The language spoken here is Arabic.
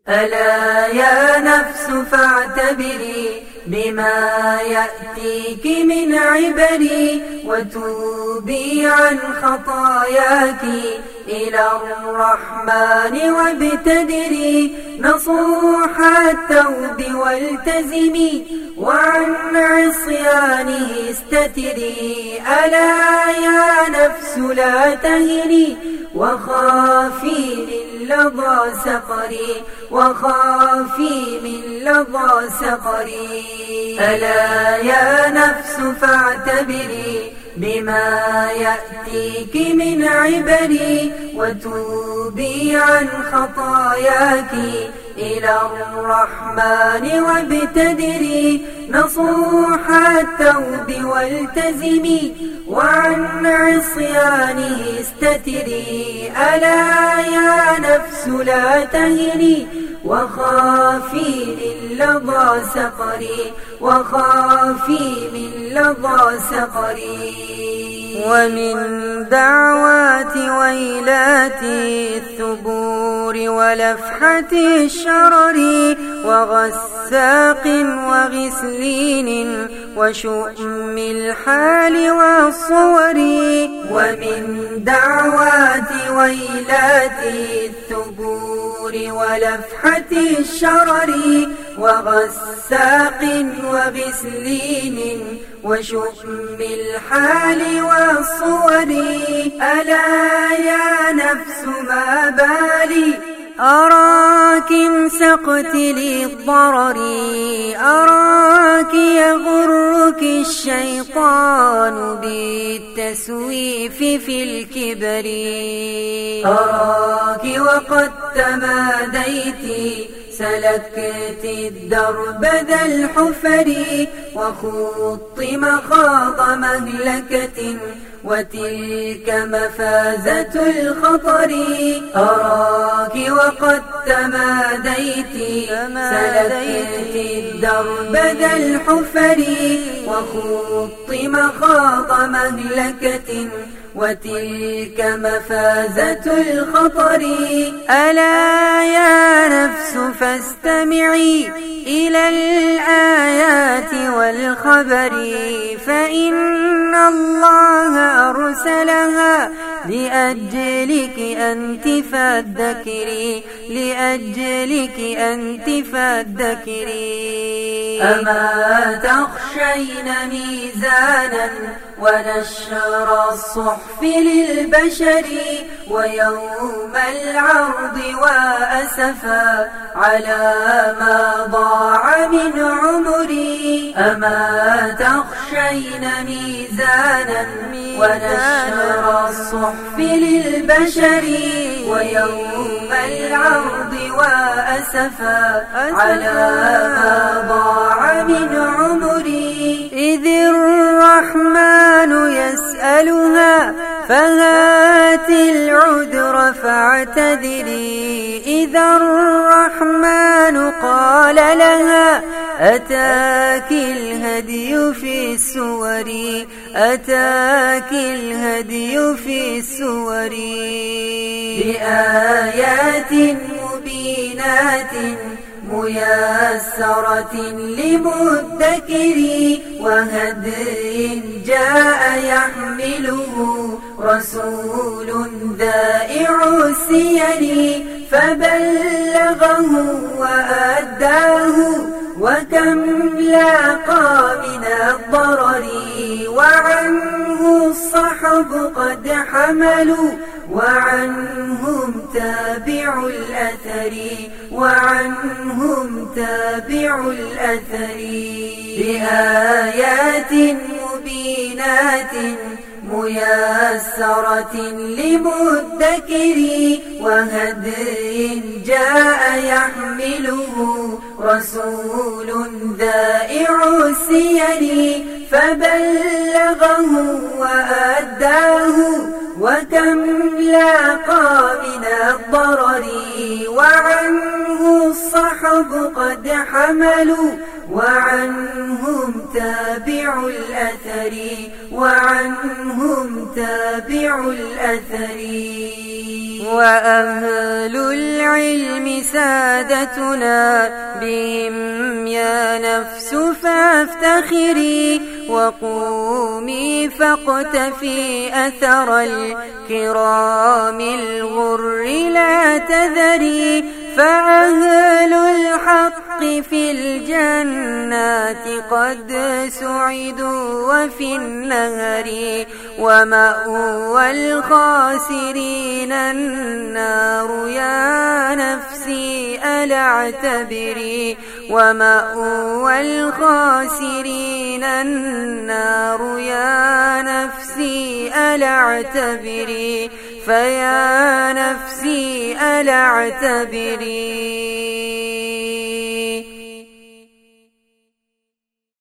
ألا يا نفس فاعتبري بما يأتيك من عبري وتوبي عن خطاياك إلى الرحمن وابتدري نصوح التوب والتزمي وعن عصيانه استتري. ألا يا نفس لا تهني وخافي من لظى سقري وخافي من لظى سقري. ألا يا نفس فاعتبري بما يأتيك من عبري وتوبي عن خطاياك إلى الرحمن وابتدري نصوح التوب والتزمي وعن عصيانه استتري. ألا يا نفس لا تهني وخافي من لظى سقري وخافي من لظى سقري. ومن دعوات ويلات الثبور ولفحة الشرر وغساق وغسلين وشؤم الحال والصور. ومن دعوات ويلات الثبور ولفحة الشرر وغساق وغسلين وشؤم الحال والصور. ألا يا نفس ما بالي أراك انسقت للضرر أراك يغرك الشيطان بالتسويف في الكبر. أراك وقد تماديت سلكت الدرب ذا الحفر وخضت مخاض مهلكة وتلك مفازة الخطر. أراك وقد تماديت سلكت الدرب ذا الحفر وخضت مخاض مهلكة وتلك مفازة الخطر. ألا يا نفس فاستمعي إلى الآيات والخبر فإن الله أرسلها لأجلك أنت فادكري لأجلك أنت فادكري. أما تخشين ميزانا ونشر الصحف للبشر ويوم العرض وأسفا على ما ضاع من عمري. أما تخشين ميزانا ونشر الصحف للبشر ويوم العرض وأسفا على ما ضاع من عمري. إذ الرحمن يسألها فهات العذر فاعتذري. إذا الرحمن قال لها أتاك الهدي في السور أتاك الهدي في السور. بآيات مبينات ميسرة لمدكر وهدي جاء يحمله رسول ذائع السير فبلغه وأداه وكم لاقى من الضرر. وعنه الصحب قد حملوا وعنهم تابع الأثر وعنهم تابع الأثر. بآيات مبينات ميسرة لمدكر وهدي جاء يحمله رسول ذائع السير فبلغه وأداه وكم لاقى من الضرر. وعنه الصحب قد حملوا وعنهم تابع الأثر وعنهم تابع الأثر. وأهل العلم سادتنا بهم يا نفس فافتخري وقومي فاقتفي أثر الكرام الغر لا تذري فأهل الحق في الجنات قد سعدوا وفي النهر ومأوى الخاسرين النار يا نفسي ألا اعتبري ومأوى الخاسرين النار يا نفسي ألا اعتبري فيا نفسي ألا اعتبري